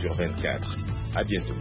24. À bientôt.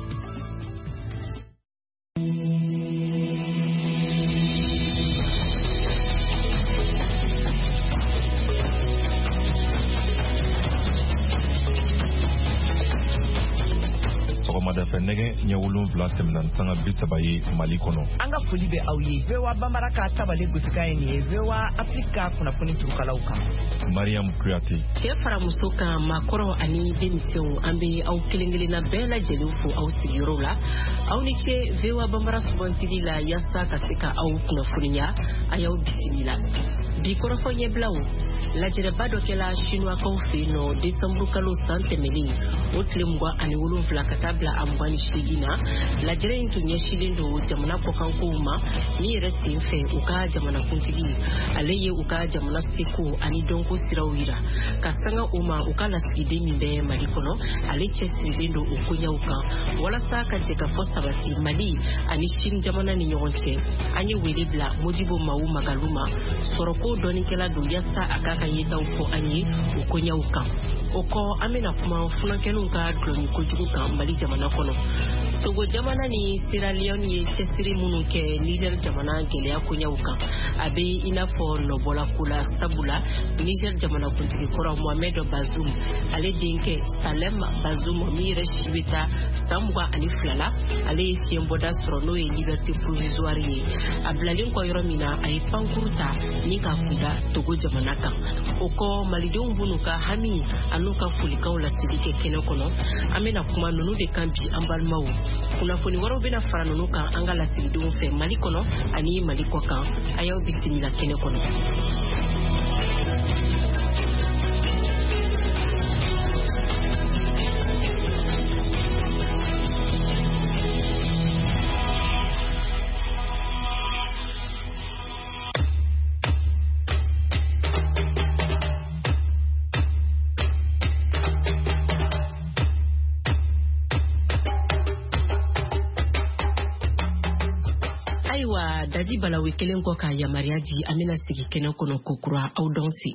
Nege nyawulun vla temnan sanga bisabaye Mali kono anga foli be awye vewa bambara ka tabale gusikaye ni vewa Afrika kuna foni turukalauka Mariam Kuyate chefara musoka makoro ani demission ambe au kelengele na bela jelufu au sigirola au niche vewa bambara subantili la yasa kaseka au kuna foninya ayau bisimila bikoro fonye blau la jerebado kela chinois konfe no décembre kalo santemeli otlemwa ani wulun vla katabla ambani shigina la jere intunye shilindo jamana ko kankuma ni resti fe uka jamana kuntigi aleye uka jamana seko ani donko sirawira kasanga uma uka la sigide mimbe malikono aleche silindo ukunya uka wala saka cheka fosta bati mali ani shin jamana ni nyonche ani welebla modibo mau magaluma soroko doni kela do yasta akaka yeta uko ani ukunya uka oko amena kuma funankenu ka droni ko juguka mali jamana kono Togo jamana ni Sierra Leone ye chesiri munu ke Niger jamana gele akunya uka abe inafo no bola kula sabula Niger jamana kuntiki kora Mohamed Bazoum ale denke Salem Bazoum mi reshibita samwa ani flala ale fiemboda sorono e liberté provisoire ye ablalin ko yoromina ay pankurta ni ka funda Togo jamana kan oko malidon bunuka hami anuka fulika wala sidike kenokono amena kuma nunu de kampi ambalmawo kuna foni waro bena faranunuka angala sigidun fe malikono ani maliko kan ayaw bisimila kene kono daji bala wekelen ko ka yamariaji amina sigi kene kono kokura au donsi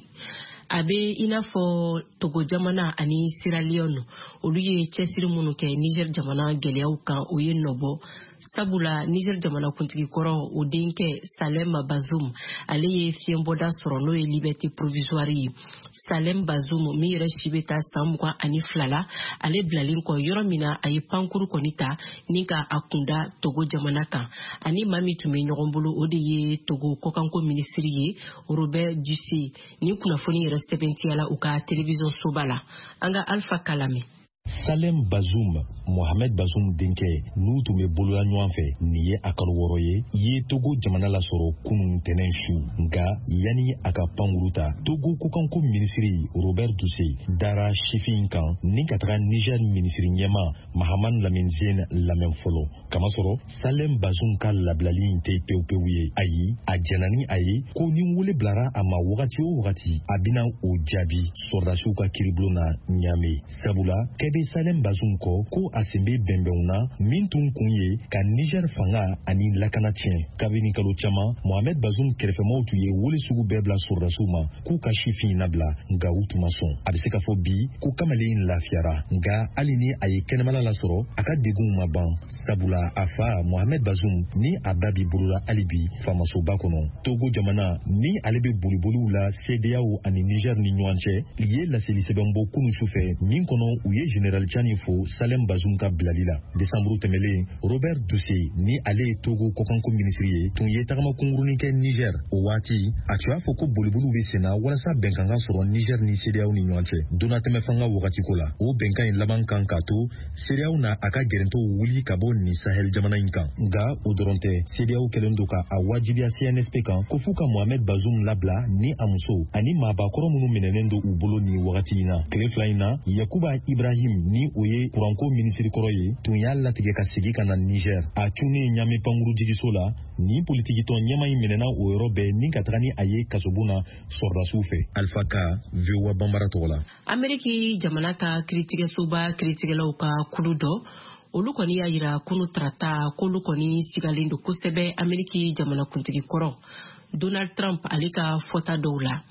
abe inafo Togo jamana ani Sierra Leone oluye chesiri munu ke Niger jamana geleau kan oye nobo sabula Niger jamana kuntigi koro odinke Salem Bazoum aleye fiemboda sorono e liberté provisoire Salem Bazoum mi reshibeta samwa ani flala ale blalin ko yoromina ay pankuru konita nika akunda Togo jamana kan ani mami tume nyogombulu odeye Togo kokanko ministriye Robert Dussé ni kuna foni resebenti ala uka television sobala anga Alpha Kalame Salem Bazoum, Mohamed Bazoum Denke, nous tous mes boulots à nuanfe, niye akalworoye, ye Togo jamana la soro kunun tenenshu, nga yani akapanguruta, Togo kokanko ministri Robert Dussé, dara shifinkan, ninkatra Niger ministri nyama, Mahaman Lamenzien Lamen Folo, kamasoro, Salem Bazoum ka lablali inte peupeuye, ayi, adjanani ayi, ko nyungule blara ama wagati, abina o jabi, sordashuka kiriblona nyame, sabula, be Salem Bazoum ko asembe bembeuna mintun kunye ka Niger fanga ani lakanatien kabini kalo chama Mohamed Bazoum kerefemo tuye wole sugu bebla sordasuma ku kashifi nabla nga utumason abiseka fobi ku kamale in lafiara nga alini aye kenemala la soro aka degun maban sabula afa Mohamed Bazoum ni ababi bulula alibi famaso bakono Togo jamana ni alebe bulubulu la CEDEAO ani Niger ni nywanche liye la selisebembo kunu sufe min kono uye General Chanifo Salem Bazoum ka blalila décembre temele Robert Dussé ni ale Togo kokanko ministriye tun ye tagama kunguruni ke Niger o wati atua foko bolibulu be sena wala sa benkanga soro Niger ni CEDEAO ni nywanche donateme fanga wakati kola o benkan laban kan kato CEDEAO na aka gerento wuli kabo ni Sahel jamana inkan nga odoronte CEDEAO kelendoka a wajibia CNSP kan kofuka Mohamed Bazoum labla ni amuso ani mabakoro munu menenendo ubolo ni wakati ina kleflaina Yakuba Ibrahim ni oye kuranko ministri koroye tunya latige ka sigi kana Niger a tuni nyame panguru jigisola ni politiki to nyama imenena o Europe ni katrani aye kasobuna sorda sufe Alpha Ka vewa bambara tola Ameriki jamana ka kritige suba kritige lauka kuludo olukoni ya ira kunu trata kolukoni sigalindo kusebe Ameriki jamana kuntigi koro Donald Trump alika fota doula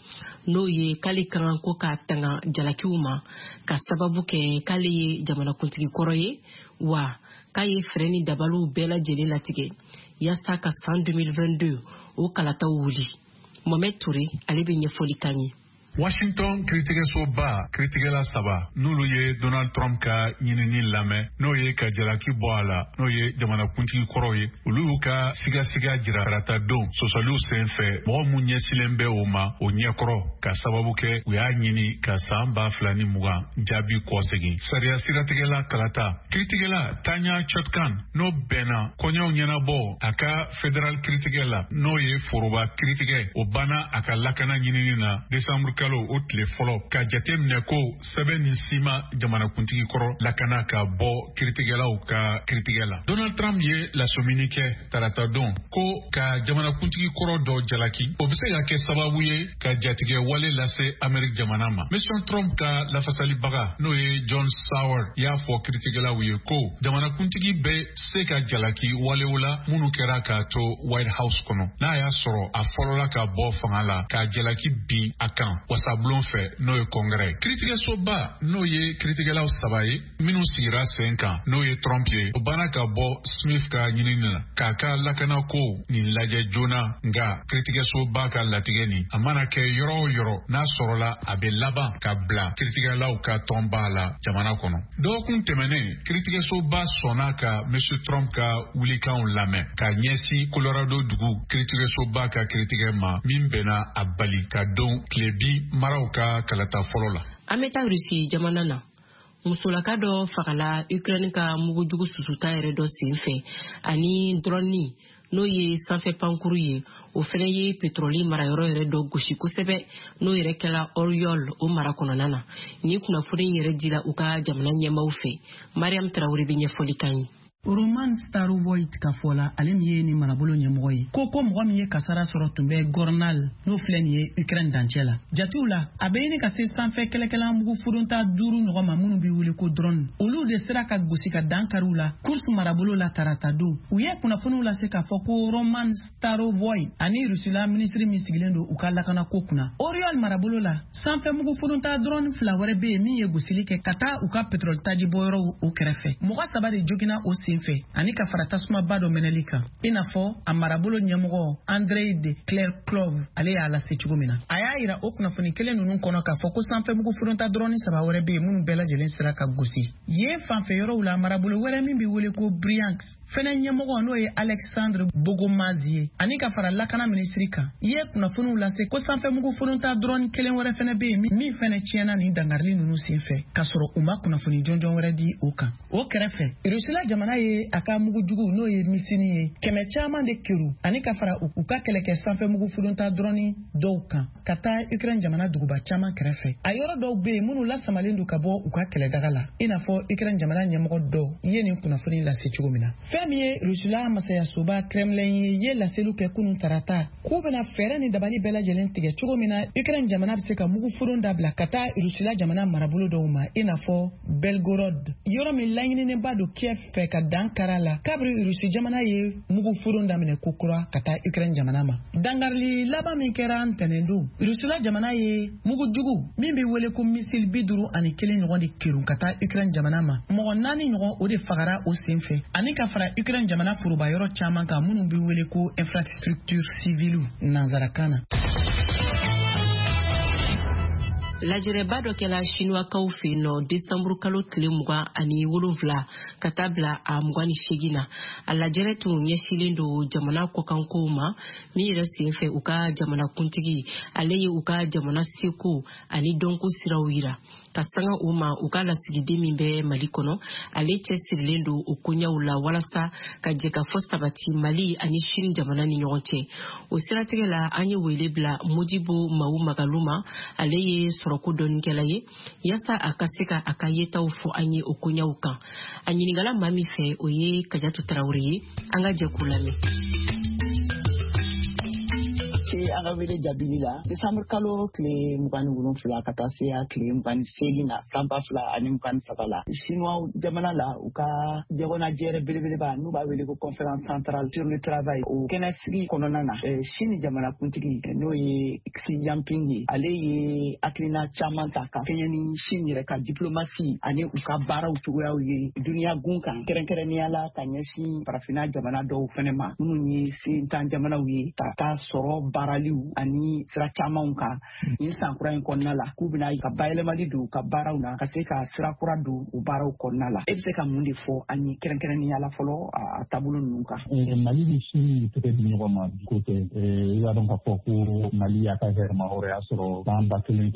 n'o ye k'ale kan ko ka tanga jalakiw ma ka sababu kɛ k'ale ye jamanakuntigi kɔrɔ ye wa k'a ye fɛɛrɛ ni dabaliw bɛɛ lajɛlen latigɛ yasa ka san 2022 o kalataw wuli. Mohamed Touré ale bɛ ɲɛfɔli kan ye. Washington critiquesoba critiquela saba n'olu ye Donald Trump ka ɲinini lamɛn n'o ye ka jalaki bɔ a la n'o ye jamanakuntigi kɔrɔ ye olu y'u ka sigasiga jira karata don sɔsɔliw senfɛ mɔgɔ mun ɲɛsilen bɛ o ma o ɲɛkɔrɔ ka sababu kɛ u y'a ɲini ka san 2020 jaabi kɔsegin sariya siratigɛla kalata critiquela Tanya Chutkan n'o bɛnna kɔɲɔw ɲɛnabɔ a ka federal critiquɛ la n'o ye foroba critiquɛ o banna a ka lakana ɲinini na décembre o tile fɔlɔ ka jate minɛ ko sɛbɛn ni sima jamanakuntigi kɔrɔ lakana ka bɔ kiritigɛlaw ka kiritigɛ la. Donald Trump ye lasomini kɛ tarata don ko ka jamanakuntigi kɔrɔ dɔ jalaki o bɛ se ka kɛ sababu ye ka jatigɛ wale lase Amerika jamana ma. Mission Trump ka lafasalibaga n'o ye John Sauer y'a fɔ kiritigɛlaw ye ko jamanakuntigi bɛ se ka jalaki walew la minnu kɛra k'a to White House kɔnɔ n'a y'a sɔrɔ a fɔlɔla ka bɔ fanga la ka jalaki bin a kan wasablon fɛ n'o ye kɔngɛrɛ. Critiquesoba n'o ye critiquelaw saba ye minnu sigira sen kan n'o ye Trump ye o banna ka bɔ Smith ka ɲinini na k'a ka lakana ko nin lajɛ joona nka critiquesoba ka latigɛ nin a mana kɛ yɔrɔ o yɔrɔ n'a sɔrɔla a bɛ laban ka bila critiquelaw ka tɔnba la jamana kɔnɔ. Dɔgɔkun tɛmɛnen critiquesoba sɔnna ka Monsieur Trump ka wulikanw lamɛn ka ɲɛsin Colorado dugu critiquesoba ka critique ma min bɛnna a bali ka don tile maraw ka kalata fɔlɔ la. An bɛ taa Rusi jamana na. Musolaka dɔ fagala Ukraine ka mugujugu susuta yɛrɛ dɔ senfɛ ani drone n'o ye sanfɛ pankuru ye o fɛnɛ ye pétrole marayɔrɔ yɛrɛ dɔ gosi kosɛbɛ n'o yɛrɛ kɛla Oriol o mara kɔnɔna na. Ni kunnafoni yɛrɛ dira u ka jamana ɲɛmaaw fɛ. Mariam Traoré bɛ ɲɛfɔli kan ye. Roman Starovoyt ka fɔ la ale min ye ni marabolo ɲɛmɔgɔ ye ko mɔgɔ min ye kasara sɔrɔ tun bɛ Gornal n'o filɛ nin ye Ukraine dancɛ la. Jatiw la a bɛ ɲini ka se sanfɛ kɛlɛkɛla mugu furunta 5 ɲɔgɔn ma minnu bɛ wele ko drone. Olu de sera ka gosi ka dankariw la course marabolo la tarata don. U ye kunnafoniw lase k'a fɔ ko Roman Starovoyt ani Rusila ministre min sigilen don u ka lakana ko kunna. Oriol marabolo la sanfɛ mugu furunta drone 2 wɛrɛ bɛ yen min ye gosili kɛ ka taa u ka pétrole taji bɔyɔrɔ o kɛrɛfɛ. Mɔgɔ 3 de jogina o fɛ ani ka fara tasuma ba dɔ mɛnɛli kan i n'a fɔ a marabolo ɲɛmɔgɔ Andrei de Clerclov ale y'a lase cogo min na a y'a yira o kunnafoni kelen ninnu kɔnɔ k'a fɔ ko sanfɛmugu furunta drone 3 wɛrɛ bɛ yen minnu bɛɛ lajɛlen sera ka gosi yen fanfɛ yɔrɔw la marabolo wɛrɛ min bɛ wele ko Bryansk fɛnɛ ɲɛmɔgɔ n'o ye Alexandre Bogomazie ani ka fara lakana minisiri kan i ye kunnafoniw lase ko sanfɛmugu furunta drone kelen wɛrɛ fɛnɛ bɛ yen min fɛnɛ tiɲɛna nin dangarili ninnu senfɛ k'a sɔrɔ u ma kunnafoni jɔnjɔn wɛrɛ di o kan o kɛrɛfɛ Rusila jamana ye a ka mugujugu n'o ye misini ye kɛmɛ caman de keru ani ka fara u ka kɛlɛkɛ sanfɛ mugu furunta drone dɔw kan ka taa Ukraine jamana duguba caman kɛrɛfɛ a yɔrɔ dɔw bɛ yen minnu lasamalen don ka bɔ u ka kɛlɛdaga la i n'a fɔ Ukraine jamana ɲɛmɔgɔ dɔw ye nin kunnafoni lase cogo min na fɛn min ye Rusila masayasoba Kremlin ye laseliw kɛ kunun tarata k'u bɛna fɛɛrɛ ni dabali bɛɛ lajɛlen tigɛ cogo min na Ukraine jamana bɛ se ka mugu furun dabila ka taa Rusila jamana marabolo dɔw ma i n'a fɔ Belgorod yɔrɔ min laɲininenba don Kiev fɛ ka dankara la kabiri Rusi jamana ye mugu furun daminɛ ko kura ka taa Ukraine jamana ma dangarili laban min kɛra ntɛnɛndon Rusila jamana ye mugujugu min bɛ wele ko missile 51 ɲɔgɔn de kerun ka taa Ukraine jamana ma mɔgɔ 4 ɲɔgɔn o de fagara o senfɛ ani ka fara Ukraine jamana foroba yɔrɔ caman kan minnu bɛ wele ko infrastructure civile nanzarakan na. Lajɛrɛba dɔ kɛla Chinois-kaw fɛ yen nɔ décembre kalo tile 27 ka taa bila a 28 na a lajɛrɛ tun ɲɛsilen don jamana kɔkankow ma min yɛrɛ senfɛ u ka jamanakuntigi ale ye u ka jamana seko ani dɔnko siraw yira ka sanga o ma u ka lasigiden min bɛ Mali kɔnɔ ale cɛsirilen don o koɲɛw la walasa ka jɛ ka fɔ sabati Mali ani Chine jamana ni ɲɔgɔn cɛ o siratigɛ la an ye wele bila Modibo Mawu Magaluma ale ye ko dɔnikɛla ye yasa a ka se ka a ka yetaw fɔ an ye o koɲɛw kan a ɲiningala maa min fɛ o ye Kajatu Tarawele ye an ka jɛ k'u lamɛn. ce an ga wele jabili la December kalo kile mugani wulun fila ka taa se a kile mugani segin na sanba fila ani mugani saba la chinois jamana la u ka jagona jɛrɛ belebeleba n'u b'a wele ko conférence centrale sur le travail o kɛnɛsigi kɔnɔna na Chine jamana kuntigi n'o ye Xi Jinping ye ale ye hakilina caman ta ka kɛɲɛ ni Chine yɛrɛ ka diplomasi ani u ka baaraw cogoyaw ye duniya gun kan kɛrɛnkɛrɛnnenya la ka ɲɛsin farafinna jamana dɔw fɛnɛ ma minnu ye sentan jamanaw ye ka taa sɔrɔ baaraliw ani sira camanw kan ni san kura in kɔnɔna la k'u bɛna ka bayɛlɛmali don ka baaraw na ka se ka sira kura don u baaraw kɔnɔna la e bɛ se ka mun de fɔ ani kɛrɛnkɛrɛnnenya la fɔlɔ a taabolo ninnu kan. Mali ni Chine tɛgɛ di ɲɔgɔn ma ko tɛ i b'a dɔn k'a fɔ ko Mali y'a ka hɛrɛma hɔrɔnya sɔrɔ san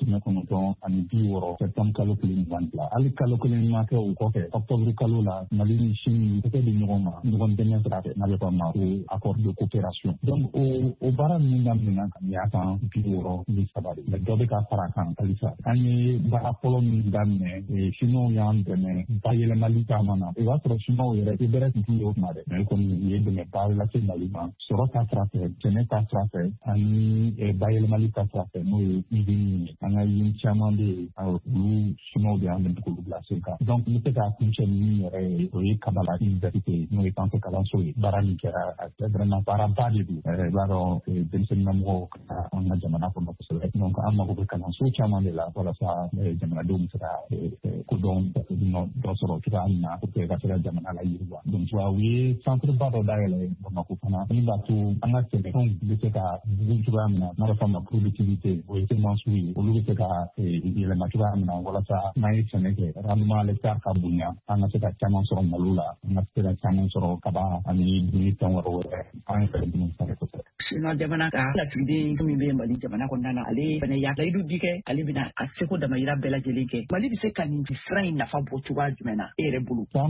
1990 ani 60 septembre kalo 1 hali kalo 1 ma kɛ o kɔfɛ octobre kalo la Mali ni Chine tɛgɛ di ɲɔgɔn ma ɲɔgɔn dɛmɛ sira fɛ n'a bɛ fɔ ma ko accord de coopération donc o baara ninnu daminɛna ka y'a kan 60 ni 3 de dɔ bɛ ka fara kan halisa an ye baara fɔlɔ min daminɛ Chinois y'an dɛmɛ bayɛlɛmali caman na i b'a sɔrɔ Chinois yɛrɛ i bɛrɛ tun t'u ye o tuma dɛ mais kɔni u ye dɛmɛ ba lase Mali ma sɔrɔ ta sira fɛ sɛnɛ ta sira fɛ ani bayɛlɛmali ta sira fɛ n'o ye usine ye an ka usine caman bɛ yen olu Chinois de y'an dɛmɛ k'olu bila sen kan donc n bɛ se k'a kuncɛ min yɛrɛ ye o ye Kabala université n'o ye sanfɛ kalanso ye baara min kɛra vraiment baaraba de don i b'a dɔn denmisɛnninlamɔgɔw ka an ka jamana kɔnɔ kosɛbɛ donc an mago bɛ kalanso caman de la walasa jamanadenw bɛ se ka kodɔn dɔ sɔrɔ cogoya min na pour que ka se ka jamana la yiriwa donc u ye centre ba dɔ dayɛlɛ Bamakɔ fana min b'a to an ka sɛnɛfɛnw bɛ se ka bugun cogoya min na n'a bɛ fɔ a ma productivité o ye semences ye olu bɛ se ka yɛlɛma cogoya min na walasa n'an ye sɛnɛ kɛ rendement à l'hectare ka bonya an ka se ka caman sɔrɔ malo la an ka se ka caman sɔrɔ kaba ani dumunifɛn wɛrɛw an ye fɛɛrɛ minnu sɛnɛ kosɛbɛ. Chinois jamana ka lasigiden min bɛ Mali jamana kɔnɔna na ale fana y'a layidu di kɛ ale bɛna a seko damayira bɛɛ lajɛlen kɛ Mali bɛ se ka nin sira in nafa bɔ cogoya jumɛn na e yɛrɛ bolo. San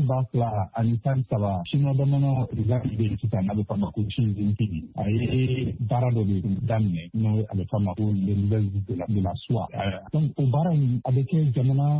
2013 Chinois jamana président bɛ yen sisan n'a bɛ fɔ a ma ko Xi Jinping a ye baara dɔ de daminɛ n'o a bɛ fɔ a ma ko les nouvelles de la soie donc o baara in a bɛ kɛ jamana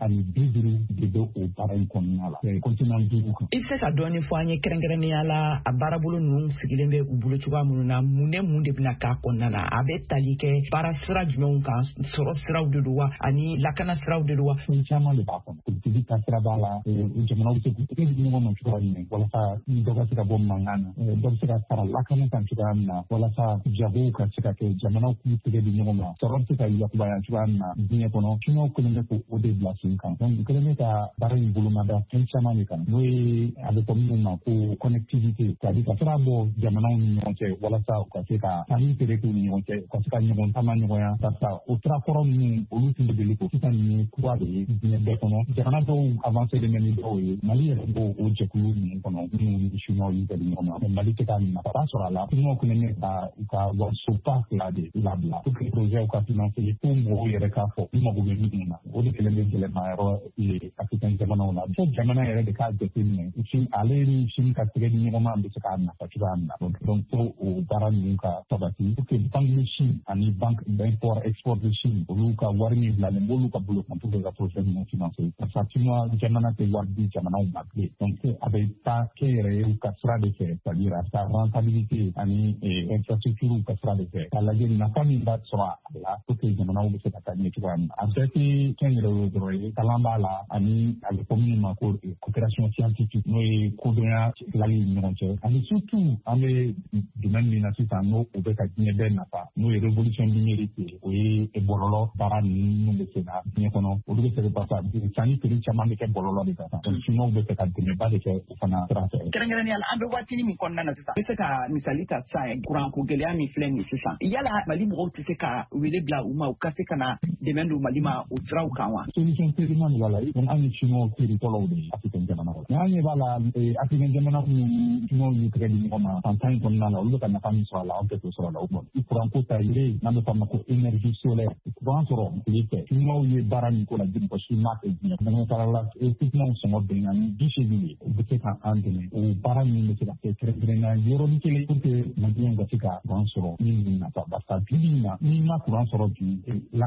150 de bɛ o baara in kɔnɔna la continent 5 kan. I bɛ se ka dɔɔni fɔ an ye kɛrɛnkɛrɛnnenya la a baarabolo ninnu sigilen bɛ u bolo cogoya minnu na mun de bɛna k'a kɔnɔna na a bɛ tali kɛ baara sira jumɛnw kan sɔrɔ siraw de don wa ani lakana siraw de don wa. Fɛn caman de b'a kɔnɔ politique ta sira b'a la jamanaw bɛ se k'u tɛgɛ di ɲɔgɔn ma cogoya min na walasa dɔ ka se ka bɔ mankan na dɔ bɛ se ka fara lakana kan cogoya min na walasa jagow ka se ka kɛ jamanaw k'u tɛgɛ di ɲɔgɔn ma sɔrɔ bɛ se ka yakubaya cogoya min na diɲɛ kɔnɔ Chinois kelen bɛ k'o de bila sen kan donc kelen bɛ ka baara in bolomada fɛn caman de kan n'o ye a bɛ fɔ minnu ma ko connectivité c'est-à-dire ka sira bɔ jamanaw ni ɲɔgɔn cɛ walasa u ka se ka ani feere k'u ni ɲɔgɔn cɛ u ka se ka ɲɔgɔn taama ɲɔgɔnya barisa o sira kɔrɔ ninnu olu tun bɛ deli ko sisan nin ye kura de ye diɲɛ bɛɛ kɔnɔ jamana dɔw avancé de mɛ ni dɔw ye Mali yɛrɛ b'o o jɛkulu ninnu kɔnɔ minnu ni Chinois y'u kɛ ɲɔgɔn na Mali tɛ ka nafa sɔrɔ a la Chinois kelen bɛ ka u ka warisoba fila de labila pour que projet ka financer fo mɔgɔw yɛrɛ k'a fɔ u mago bɛ min na o de kelen bɛ gɛlɛma yɔrɔ ye Africain jamanaw la fo jamana yɛrɛ de k'a jateminɛ ale ni Chine ka tɛgɛ di ɲɔgɔn ma bɛ se k'a nafa cogoya min na donc fo o baara ninnu ka sabati pour que banque de Chine ani banque d'import export de Chine olu ka wari min bilalen b'olu ka bolo kan pour que ka projet ninnu financer parce que Chinois jamana tɛ wari di jamanaw ma bilen donc a bɛ taa kɛ yɛrɛ ye u ka sira de fɛ c'est-à-dire a ka rentabilité ani infrastructure ka sira de fɛ k'a lajɛ nafa min b'a sɔrɔ a la pour que jamanaw bɛ se ka taa ɲɛ cogoya min na a bɛɛ tɛ kɛ yɛrɛ ye dɔrɔn ye kalan b'a la ani a bɛ fɔ minnu ma ko coopération scientifique n'o ye kodɔnya tilali ni ɲɔgɔn cɛ ani surtout an bɛ domaine min na sisan n'o o bɛ ka diɲɛ bɛɛ nafa n'o ye révolution numérique ye o ye bɔlɔlɔ baara ninnu bɛ se ka diɲɛ kɔnɔ olu bɛ se ka basa sanni feere caman bɛ kɛ bɔlɔlɔ de kan donc Chinois bɛ se ka dɛmɛba de kɛ o fana sira fɛ. Kɛrɛnkɛrɛnnenya la an bɛ waatini min kɔnɔna na sisan i bɛ se ka misali ta sisan kuranko gɛlɛya min filɛ nin ye sisan yala Mali mɔgɔw tɛ se ka wele bila u ma u ka se ka na dɛmɛ don Mali ma o siraw kan wa. solution terima de b'a la donc an ye Chinois teri fɔlɔw de ye Africain jamana kɔnɔ mais an ɲɛ b'a la Africain jamana minnu Chinois y'u tɛgɛ di ɲɔgɔn ma san 10 in kɔnɔna la olu bɛ ka nafa min sɔrɔ a la an tɛ k'o sɔrɔ a la o kɔnɔ kuranko ta ye n'an bɛ fɔ a ma ko énergie solaire kuran sɔrɔ tile fɛ Chinois ye baara min k'o la mɔgɔ si ma kɛ diɲɛ dɛmɛtala la équipement sɔngɔ bɛnna ni 80 ye o bɛ se ka an dɛmɛ o baara min bɛ se ka kɛ kɛrɛnkɛrɛnnenya yɔrɔnin kelen pour que maliyɛnw ka se ka kuran sɔrɔ min nafa barisa bi bi in na n'i ma kuran sɔrɔ bi lakana tɛ na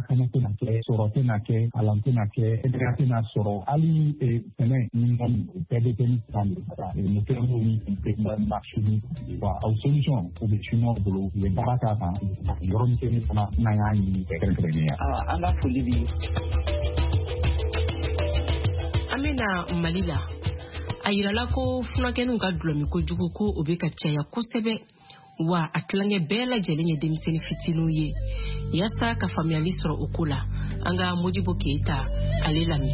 tɛna kɛ sɔrɔ tɛna kɛ kalan tɛna kɛ edera tɛna sɔrɔ hali sɛnɛ ni bɛɛ bɛ kɛ ni san de sara musow ni marché wa aw solution o bɛ chinois bolo u bɛ baara k'a kan yɔrɔ min tɛ ne fana n'an y'a ɲini kɛrɛnkɛrɛnnenya. An ka foli bi. An bɛna Mali la. A yirala ko funakɛninw ka dulɔmi kojugu ko o bɛ ka caya kosɛbɛ wa a tilankɛ bɛɛ lajɛlen ye denmisɛnnin fitininw ye yasa ka faamuyali sɔrɔ o ko la an ka Modibo Keita ale lamɛn.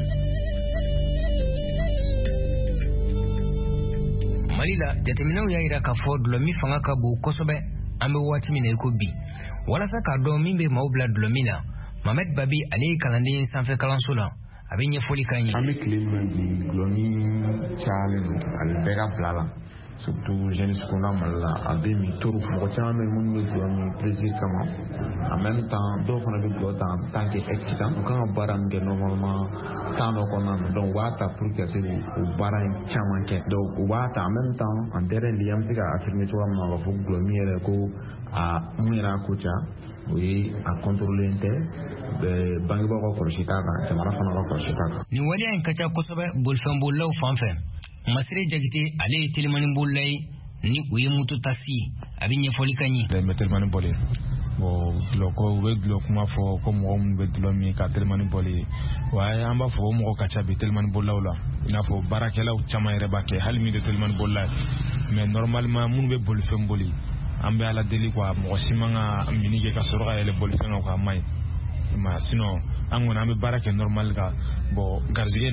Mali la jateminɛw y'a yira k'a fɔ dulɔmi fanga ka bon kosɛbɛ an bɛ waati min na i ko bi walasa k'a dɔn min bɛ maaw bila dulɔmi la Mohamed Babi ale ye kalanden sanfɛ kalanso la a bɛ ɲɛfɔli k'an ye. An bɛ tile min bi dulɔmi cayalen don ani bɛɛ ka bila la surtout jeunesse kunda Mali la a bɛ min toro mɔgɔ caman bɛ minnu bɛ dulɔmi plaisir kama en même temps dɔw fana bɛ dulɔ ta en tant que excitant u kan ka baara min kɛ normalement temps dɔ kɔnɔna na donc u b'a ta pour que se o baara in caman kɛ donc u b'a ta en même temps en terrain de an bɛ se ka affirmer cogoya min na k'a fɔ dulɔmi yɛrɛ ko a mun yɛrɛ ko ca o ye a contrôler tɛ bangebaaw ka kɔlɔsi t'a kan jamana fana ka kɔlɔsi t'a kan. Nin waleya in ka ca kosɛbɛ bolifɛnbolilaw fan fɛ Masire Jakite ale ye telimani bolila ye ni o ye moto taxi a bɛ ɲɛfɔli k'an ye. Bɛ telimani boli bon dulɔko u bɛ dulɔ kuma fɔ ko mɔgɔ minnu bɛ dulɔ min ka telimani boli wa an b'a fɔ o mɔgɔ ka ca bi telimani bolilaw la i n'a fɔ baarakɛlaw caman yɛrɛ b'a kɛ hali min tɛ telimani bolila mais normalement minnu bɛ bolifɛn boli an bɛ ala deli quoi mɔgɔ si man ka mini kɛ ka sɔrɔ ka yɛlɛ bolifɛn kan k'a maɲi mais sinon an kɔni an bɛ baara kɛ normal kan bon garizigɛ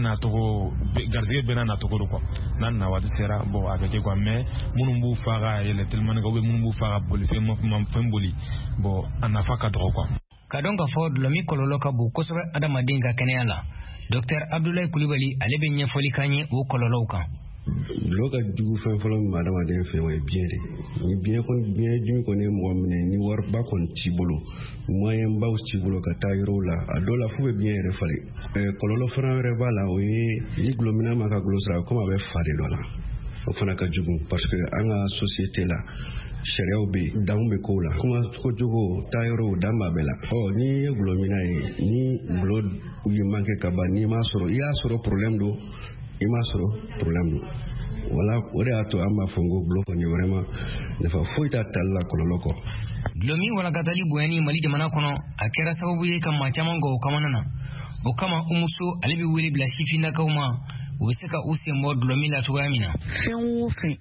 bɛɛ n'a togo do quoi n'an na waati sera bon a bɛ kɛ quoi mais minnu b'u fa ka yɛlɛ telimani kan ou bien minnu b'u fa ka bolifɛn boli bon a nafa ka dɔgɔ quoi. Ka dɔn k'a fɔ dulɔmi kɔlɔlɔ ka bon kosɛbɛ adamaden ka kɛnɛya la Dr Abdoulaye Kulibali ale bɛ ɲɛfɔli k'an ye o kɔlɔlɔw kan. Dulɔ ka jugu fɛn fɔlɔ min adamaden fɛ o ye biɲɛ de ni biɲɛ dimi kɔni ye mɔgɔ minɛ ni wariba kɔni t'i bolo moyen baw t'i bolo ka taa yɔrɔw la a dɔw la f'u bɛ biɲɛ yɛrɛ falen kɔlɔlɔ fana wɛrɛ b'a la o ye ni dulɔmina ma ka gulo sara komi a bɛ fa de dɔ la o fana ka jugu parce que an ka société la sariyaw bɛ yen danw bɛ kow la kuma kojugu taa yɔrɔw dan b'a bɛɛ la ni ye dulɔmina ye ni gulo ye manqué ka ban n'i m'a sɔrɔ i y'a sɔrɔ problème don i m'a sɔrɔ problème don wala o de y'a to an b'a fɔ n ko gulo kɔni vraiment nafa foyi t'a tali la kɔlɔlɔ kɔ. Dulɔmi walankatali bonyani Mali jamana kɔnɔ a kɛra sababu ye ka maa caman gɔ o kamana na o kama Umuso ale bɛ wele bila sifinnakaw ma u bɛ se ka u sen bɔ dulɔmi la cogoya min na. Fɛn o fɛn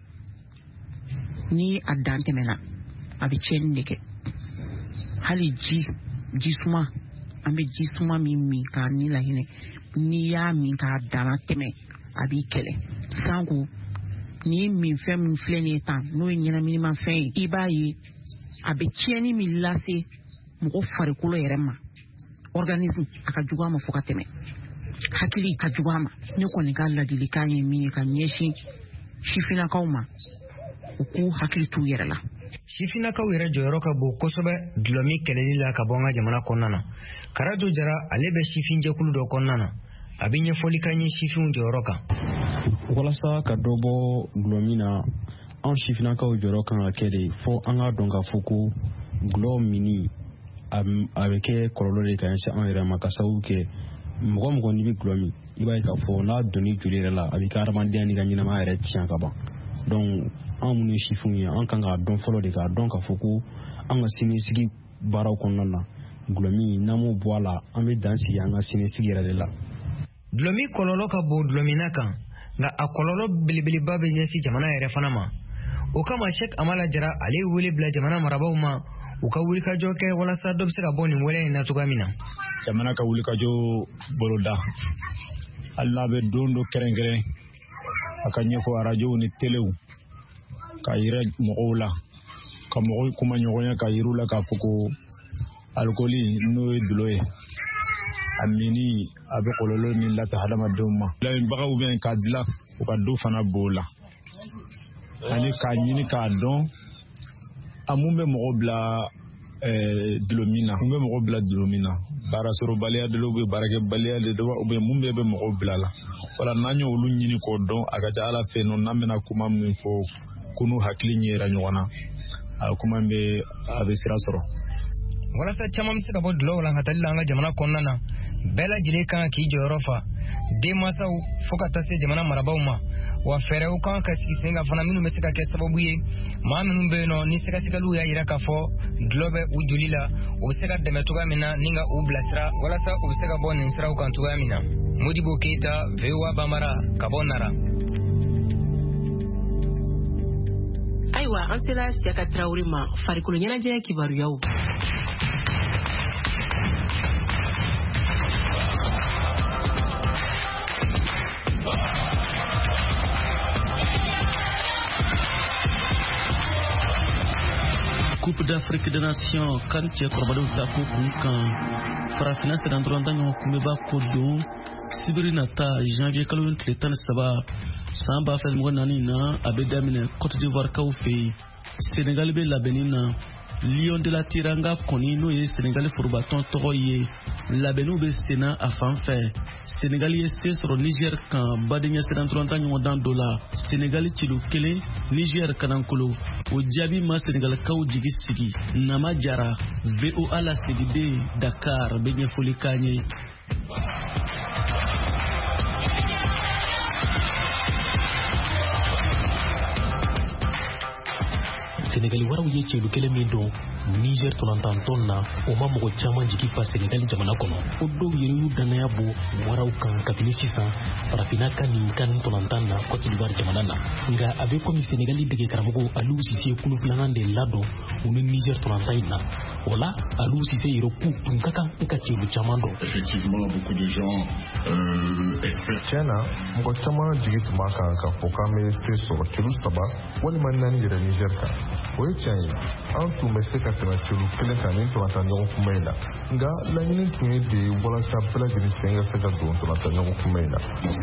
ni a dan tɛmɛna a bɛ tiɲɛni de kɛ hali ji suma an bɛ ji suma min k'a ni lahinɛ n'i y'a min k'a dama tɛmɛ a b'i kɛlɛ sanko ni min fɛn min filɛ nin ye tan n'o ye ɲɛnaminimafɛn ye i b'a ye a bɛ tiɲɛni min lase mɔgɔ farikolo yɛrɛ ma organisme a ka jugu a ma fo ka tɛmɛ hakili ka jugu a ma ne kɔni ka ladilikan ye min ye ka ɲɛsin sifinnakaw ma u k'u hakili t'u yɛrɛ la. Sifinnakaw yɛrɛ jɔyɔrɔ ka bon kosɛbɛ dulɔmi kɛlɛli la ka bɔ an ka jamana kɔnɔna na Karajo Jara ale bɛ sifin jɛkulu dɔ kɔnɔna na a bɛ ɲɛfɔli k'an ye sifinw jɔyɔrɔ kan. Walasa ka dɔ bɔ dulɔmi na anw sifinnakaw jɔyɔrɔ kan ka kɛ de fɔ an ka dɔn k'a fɔ ko dulɔ mini a bɛ kɛ kɔlɔlɔ de ka ɲɛsin an yɛrɛ ma ka sababu kɛ mɔgɔ mɔgɔ n'i bɛ dulɔ min i b'a ye k'a fɔ n'a donni joli yɛrɛ la a bɛ ka adamadenya n'i ka ɲɛnamaya yɛrɛ tiɲɛ ka ban donc an minnu ye sifinw ye an kan k'a dɔn fɔlɔ de k'a dɔn k'a fɔ ko an ka sinisigi baaraw kɔnɔna na dulɔmi n'an m'o bɔ a la an bɛ dan sigi an ka sinisigi yɛrɛ de la. Dulɔmi kɔlɔlɔ ka bon dulɔmina kan nka a kɔlɔlɔ belebeleba bɛ ɲɛsin jamana yɛrɛ fana ma o kama Sheikh Amala Jara ale ye wele bila jamana marabaaw ma u ka wulikajɔ kɛ walasa dɔ bɛ se ka bɔ nin wɛlɛ in na cogoya min na. Jamana ka wulikajɔ boloda hali n'a bɛ don dɔ kɛrɛnkɛrɛn a ka ɲɛfɔ arajow ni telew ka yira mɔgɔw la ka mɔgɔw kuma ɲɔgɔnya ka yir'u la k'a fɔ ko alikoli n'o ye dulɔ ye a mini a bɛ kɔlɔlɔ min lase hadamadenw ma lamɛnbagaw bɛ k'a dilan u ka do fana b'o la ani k'a ɲini k'a dɔn a mun bɛ mɔgɔ bila dulɔmin na mun bɛ mɔgɔ bila dulɔmin na baarasɔrɔbaliya de do baarakɛbaliya de do mun bɛ mɔgɔ bila la wala n'an ye olu ɲini k'o dɔn a ka ca Ala fɛ n'an bɛna kuma min fɔ ko n'u hakili ɲɛra ɲɔgɔn na a kuma a bɛ sira sɔrɔ. walasa caman bɛ se ka bɔ dulɔw la ka taali la an ka jamana kɔnɔna na bɛɛ lajɛlen kan k'i jɔyɔrɔ fa denmansaw fo ka taa se jamana marabaw ma wa fɛɛrɛw kan ka sigi sen kan fana minnu bɛ se ka kɛ sababu ye maa minnu bɛ yen nɔ ni sɛgɛsɛgɛliw y'a jira k'a fɔ dulɔ bɛ u joli la u bɛ se ka dɛmɛ cogoya min na ni ka u bilasira walasa u bɛ se ka bɔ nin siraw kan cogoya min na. Modibo Keita, VOA Bambara, ka bɔ Nara. Ayiwa an sera Siyaka Tarawele ma farikolo ɲɛnajɛ kibaruyaw. Coupe d'Afrique des Nations kan cɛ kɔrɔbalenw ta ko kun kan farafinna sɛnɛ dɔrɔn ta ɲɔgɔn kunbɛba ko don sibiri nata janvier kalo tile 13 san 2024 na a bɛ daminɛ Côte d'Ivoire kaw fɛ yen. Sénégal bɛ labɛnni na Lion de la Tiranga kɔni n'o ye Sénégal forobatɔn tɔgɔ ye labɛnniw bɛ senna a fan fɛ. Sénégal ye se sɔrɔ Niger kan badenya sɛnɛ dɔrɔn ta ɲɔgɔn dan dɔ la Sénégal cilo 1 Niger kanankolo o jaabi ma Sénégal kaw jigi sigi. Nama Jara VOA lasigiden Dakar bɛ ɲɛfɔli k'an ye. Sénégal waraw ye celu kelen min don Niger tɔnantɔn na o ma mɔgɔ caman jigi fa Sénégal jamana kɔnɔ o dɔw yɛrɛ y'u danaya bɔ waraw kan kabini sisan farafinna ka nin kan tɔnantan na Côte d'Ivoire jamana na nka a bɛ komi Sénégal dege karamɔgɔ Aliou Cissé kulu filanan de ladon u ni Niger tɔnantan in na o la Aliou Cissé yɛrɛ ku tun ka kan ka celu caman dɔn. Effectivement, beaucoup de gens espèrent. Tiɲɛna mɔgɔ caman jigi tun b'a kan ka fɔ k'an bɛ se sɔrɔ celu 3 walima 4 yɛrɛ Niger kan o ye tiɲɛ ye an tun bɛ se ka tɛmɛ celu 1 kan ni tɔnantan ɲɔgɔn kunbɛ in na nka laɲini tun ye de walasa bɛɛ lajɛlen sen ka se ka don tɔnantan ɲɔgɔn kunbɛ in na.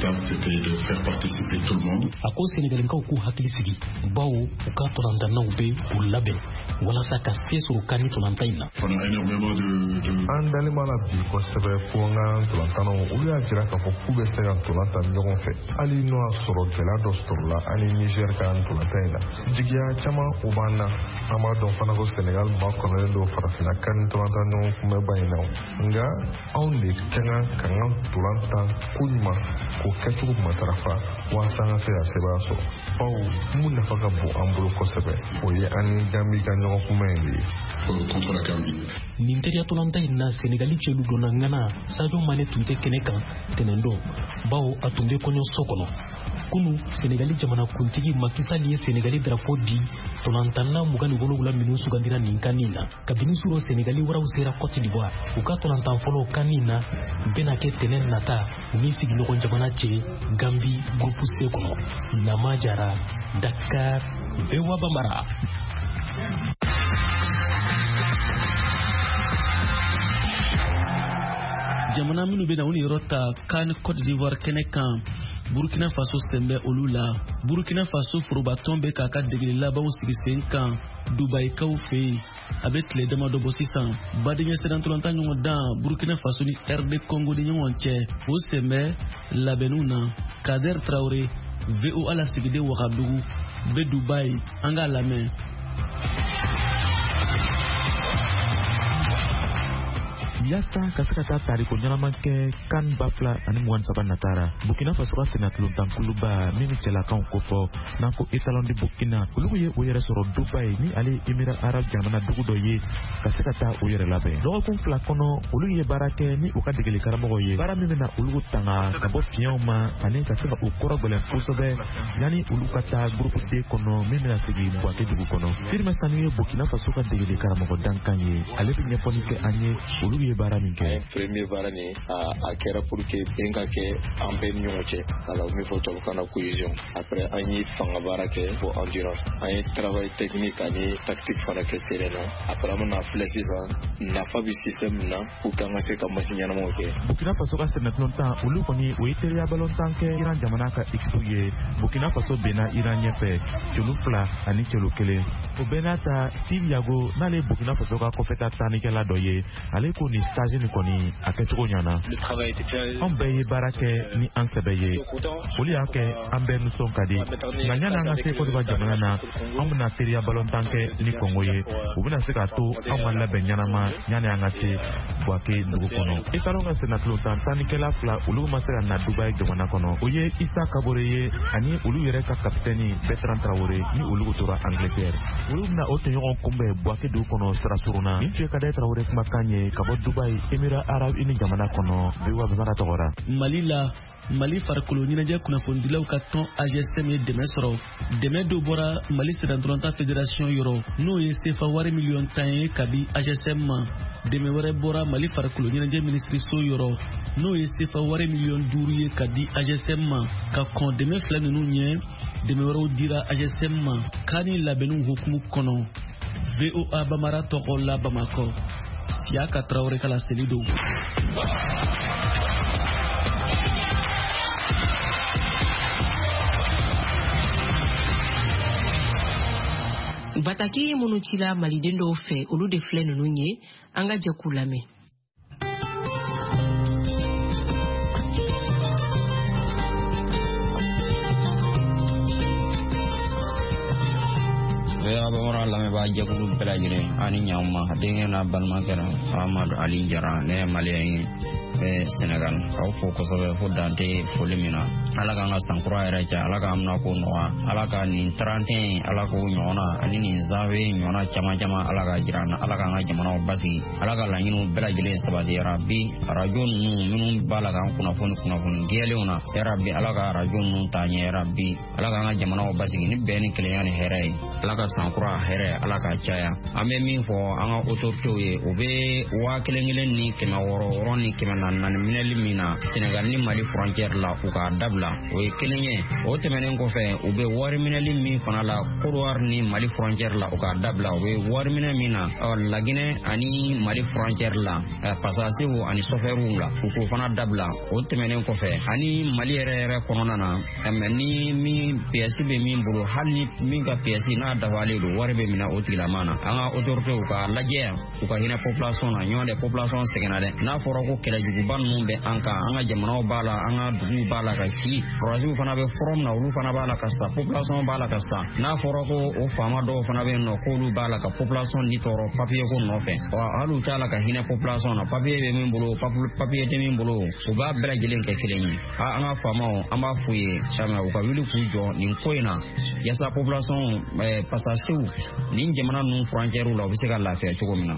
A ko Sénégalikaw k'u hakili sigi bawo u ka tɔnantanaw bɛ u labɛn walasa ka se sɔrɔ kan ni tɔnantan in na. An dalen b'a la bi kosɛbɛ ko n ka tɔnantanaw olu y'a jira k'a fɔ k'u bɛ se ka tɔnantan ɲɔgɔn fɛ hali n'o y'a sɔrɔ gɛlɛya dɔ sɔrɔla an ni Niger ka tɔnantan in na. Jigiya caman o b'an na an b'a dɔn fana ko Sénégal ma kɔnɔlen don farafinna kan ni tɔnantan ɲɔgɔn kunbɛba in na nka anw de ka kan ka n ka ntolantan ko ɲuman k'o kɛcogo matarafa walasa an ka se ka sebaya sɔrɔ bawo mun nafa ka bon an bolo kosɛbɛ o ye an ni Gambie ka ɲɔgɔn kunbɛn in de ye. Nin teriya tɔlantan in na Sénégal cɛlu donna ŋana Sadio Mané tun tɛ kɛnɛ kan tɛnɛndon bawo a tun bɛ kɔɲɔso kɔnɔ. Kunu Sénégal jamana kuntigi Macky Sall ye Sénégal drapeau di tɔlantanna 27 minnu sugandira nin kan nin na kabini suro Sénégal waraw sera Côte d'Ivoire u ka tɔlantan fɔlɔ kan nin na bɛna kɛ tɛnɛ nata u ni sigiɲɔgɔn jamana cɛ Gambie groupe C kɔnɔ. Nama Jara, Dakar, VOA Bambara. Jamana minnu bɛ na u ni yɔrɔ ta kan Côte d'Ivoire kɛnɛ kan Burkina Faso sɛnbɛ olu la. Burkina Faso forobatɔn bɛ k'a ka degeli labanw sigi sen kan Dubaïkaw fɛ yen. A bɛ tile damadɔ bɔ sisan badenya sɛnɛ tɔlantan ɲɔgɔn dan Burkina Faso ni RD Congo ni ɲɔgɔn cɛ o sɛnbɛ labɛnniw na. Kader Traoré VOA lasigiden Wagadugu bɛ Dubaï an k'a lamɛn. Yasta ka se ka taa taariko ɲɛnaman kɛ kan 2023 natara Burkina Faso ka sɛnɛtɔlantan kuluba min bɛ cɛlakaw ko fɔ n'an ko Etalon de Burkina olu ye o yɛrɛ sɔrɔ Dubaï ni ale Émirats Arabes jamana dugu dɔ ye ka se ka taa o yɛrɛ labɛn. Dɔgɔkun 2 kɔnɔ olu ye baara kɛ ni u ka degeli karamɔgɔ ye baara min bɛna olu tanga ka bɔ fiɲɛw ma ani ka se ka u kɔrɔ gɛlɛn kosɛbɛ yanni olu ka taa groupe D kɔnɔ min bɛna sigi Buake dugu kɔnɔ. Firme Sanu ye Burkina Faso ka degeli karamɔgɔ dankan ye ale bɛ ɲɛfɔli kɛ an ye olu ye baara min kɛ. Premier baara ni a kɛra pour que bɛn ka kɛ an bɛɛ ni ɲɔgɔn cɛ alors min fɔ tubabukan na cohésion. Après an ye fanga baara kɛ pour endurance an ye travail technique ani tactique fana kɛ terrain na après an bɛna filɛ sisan nafa bɛ système min na pour que an ka se ka machine ɲɛnamaw kɛ. Burkina Faso ka sɛnɛtɔlantan olu kɔni o ye teriya balontan kɛ Iran jamana ka équipe ye. Burkina Faso bɛnna Iran ɲɛfɛ celu 2 ani celu 1. O bɛɛ n'a ta Steve Yago n'ale Burkina Faso ka kɔfɛta tannikɛla dɔ ye ale ko nin stage ni kɔni a kɛcogo ɲana an bɛɛ ye baara kɛ ni an sɛbɛ ye olu y'a kɛ an bɛɛ nisɔn ka di nka ɲani an ka se Côte d'Ivoire jamana na an bɛna teriya balontan kɛ ni Congo ye u bɛna se k'a to an ka labɛn ɲanama ɲani an ka se Bouaké dugu kɔnɔ Italon ka sénatulontan tannikɛla 2 olu ma se ka na Dubaï jamana kɔnɔ o ye Issa Kabore ye ani olu yɛrɛ ka kapitɛni Bertrand Traoré ni olu tora Angleterre olu bɛna o tɔɲɔgɔn kunbɛn Bouaké dugu kɔnɔ sira surunna nin tun ye Kadaye Traoré kumakan ye ka bɔ Dubaï Émirats Arabes Unis jamana kɔnɔ VOA Bamara tɔgɔra Mali la Mali farikolo ɲɛnajɛ kunnafonidilaw ka tɔn AGSM ye dɛmɛ sɔrɔ dɛmɛ dɔ bɔra Mali sénatulontan fédération yɔrɔ n'o ye CFA wari miliyɔn 10 ye ka di AGSM ma dɛmɛ wɛrɛ bɔra Mali farikolo ɲɛnajɛ minisiriso yɔrɔ n'o ye CFA wari miliyɔn 5 ye ka di AGSM ma ka kɔn dɛmɛ fila ninnu ɲɛ dɛmɛ wɛrɛw dira AGSM ma k'a ni labɛnniw hukumu kɔnɔ VOA Bamara tɔgɔ la Bamakɔ Siaka Traoré ka laseli don. Bataki minnu cila maliden dɔw fɛ olu de filɛ ninnu ye an ka jɛ k'u lamɛn. Bamara lamɛnbaa jɛkulu bɛɛ lajɛlen ani ɲankuma denkɛ n'a balimakɛ Amadu Ali Jara ne ye maliyɛn ye Sénégal k'aw fo kosɛbɛ fo dante foli min na Ala k'an ka sankura yɛrɛ cɛ Ala k'an bɛna ko nɔgɔya Ala ka nin 31 Ala k'o ɲɔgɔnna ani nin janvier ɲɔgɔnna caman Ala ka jira an na Ala k'an ka jamanaw basigi Ala ka laɲiniw bɛɛ lajɛlen sabati yarabi radio ninnu minnu b'a la k'an kunnafoni gɛlɛnw na yarabi Ala ka radio ninnu ta ɲɛ yarabi Ala k'an ka jamanaw basigi ni bɛn ni kelenya ni hɛrɛ ye Ala ka sankura hɛrɛ Ala ka caya an bɛ min fɔ an ka autorités ye o bɛ 1,000 ni 600 ni 400 minɛli min na Sénégal ni Mali frontière la u ka dabila o ye kelen ye o tɛmɛnen kɔfɛ u bɛ wari minɛli min fana la Côte d'Ivoire ni Mali frontière la u ka dabila o bɛ wari minɛ min na Laginɛ ani Mali frontière la Passasiw ani chauffeurs la u k'o fana dabila o tɛmɛnen kɔfɛ ani Mali yɛrɛ kɔnɔna na ni min pièce bɛ min bolo hali ni min ka pièce n'a dafalen don wari bɛ minɛ o tigilamaa na an ka autorités u ka lajɛ u ka hinɛ population na ɲɔgɔn tɛ population sɛgɛnna dɛ n'a fɔra ko kɛlɛjuguba ninnu bɛ an kan an ka jamanaw b'a la an ka duguw b'a la ka ci rɔsiw fana bɛ forum na olu fana b'a la ka sa population b'a la ka sa n'a fɔra ko o faama dɔw fana bɛ yen nɔ k'olu b'a la ka population ni tɔɔrɔ papier ko nɔfɛ hali u t'a la ka hinɛ population na papier bɛ min bolo papier tɛ min bolo u b'a bɛɛ lajɛlen kɛ kelen ye an ka faamaw an b'a f'u ye u ka wuli k'u jɔ nin ko in na yasa population Passasiw nin jamana ninnu frontière la u bɛ se ka lafiya cogo min na.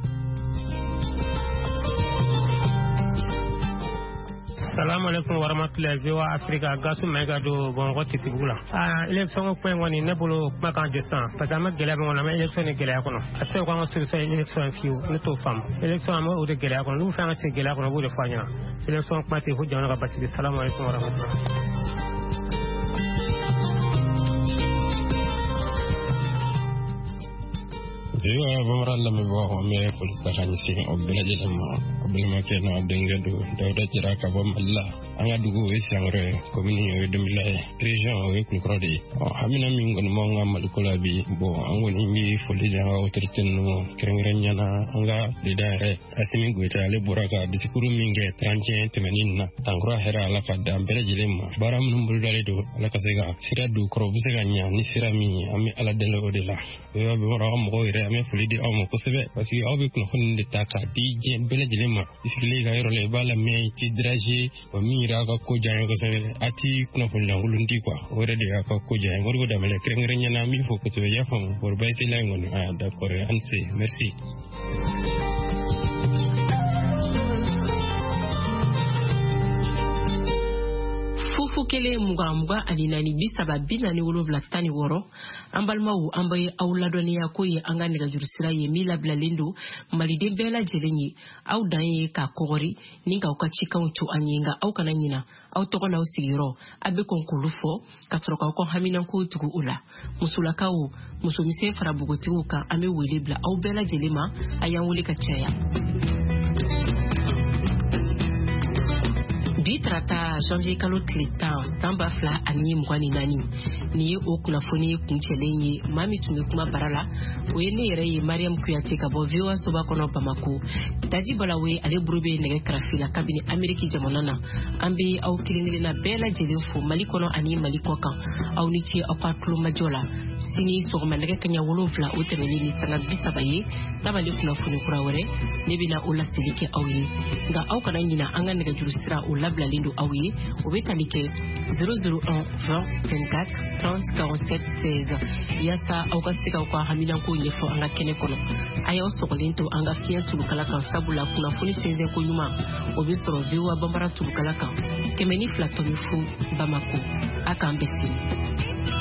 Assalamu alaikum warahmatullahi VOA Africa gasu mega do bongo tipibula election ko ngoni ne bolo makan de san parce que ma gele mo na election ne gele akono ase ko ma solution election fiu ne to fam election am o de gele akono lu fa ngati gele akono bu de fanya election ko mate fu jona ka basi assalamu alaikum warahmatullahi Bamara lamɛnbagaw an bɛ foli ta ka ɲɛsin aw bɛɛ lajɛlen ma a balimakɛ n'a denkɛ don Dawuda Jara ka bɔ Mali la an ka dugu o ye Sangare commune o ye Dombila ye région o ye Kulukɔrɔ de ye hamina min kɔni b'an ka Maliko la bi an kɔni bɛ foli di an ka autorité ninnu kɛrɛnkɛrɛnnenya la an ka leda yɛrɛ Asimi Goyita ale bɔra ka discours min kɛ 31 tɛmɛnen na sankura hɛrɛ Ala ka da an bɛɛ lajɛlen ma baara minnu bolodalen don Ala ka se ka sira don kɔrɔ u bɛ se ka ɲa ni sira min ye an bɛ Ala deli o de la Bamara ka mɔgɔw yɛrɛ an bɛ foli di aw ma kosɛbɛ parce que aw bɛ kunnafoni de ta k'a di diɲɛ bɛɛ lajɛlen ma i sigilen ka yɔrɔ la i b'a lamɛn i tɛ déranger wa min yɛrɛ ka ko diya n ye kosɛbɛ a tɛ kunnafoni lankolon di quoi o yɛrɛ de y'a ka ko diya n ye Modibo Dembele kɛrɛnkɛrɛnnenya la an b'i fo kosɛbɛ i y'a faamu bɔrɔ baasi tɛ la in kɔni d'accord an ni se merci. Fufu kelen muga ani nani bisaba binani wolofla tani woro an balimaw an bɛ aw ladɔnniya ko ye an ka nɛgɛjuru sira ye min labilalen don maliden bɛɛ lajɛlen ye aw dan ye k'a kɔgɔri ni k'aw ka cikanw to an ye nka aw kana ɲina aw tɔgɔ n'aw sigiyɔrɔ a bɛ kɔn k'olu fɔ ka sɔrɔ k'aw ka haminankow tugu u la musolakaw musomisɛn fara bogotigiw kan an bɛ wele bila aw bɛɛ lajɛlen ma a y'an wele ka caya. Bi tarata janvier kalo tile 10 san 2024 ni o kunnafoni kuncɛlen ye maa min tun bɛ kuma bara la o ye ne yɛrɛ ye Mariam Kuyate ka bɔ VOA soba kɔnɔ Bamako. Daji Balawe ale buru bɛ nɛgɛ karafi la kabini Ameriki jamana na. An bɛ aw kelen-kelenna bɛɛ lajɛlen fo Mali kɔnɔ ani Mali kɔ kan. Aw ni ce aw ka tulomajɔ la. Sini sɔgɔma nɛgɛ kaɲɛ 7 o tɛmɛlen ni sanga 30 ye tabali kunnafoni kura wɛrɛ ne bɛna o laseli kɛ aw ye. Nka aw kana ɲina an ka nɛgɛjuru sira o labilalen don aw ye. O bɛ tali kɛ 001 20 24 30 47 16 yasa aw ka se ka aw ka haminanko ɲɛfɔ an ka kɛnɛ kɔnɔ. A y'aw sɔgɔlen to an ka fiɲɛ turukala kan sabula kunnafoni sɛnsɛn ko ɲuman o bɛ sɔrɔ VOA Bambara turukala kan 102.0 Bamako. A k'an bɛn sini.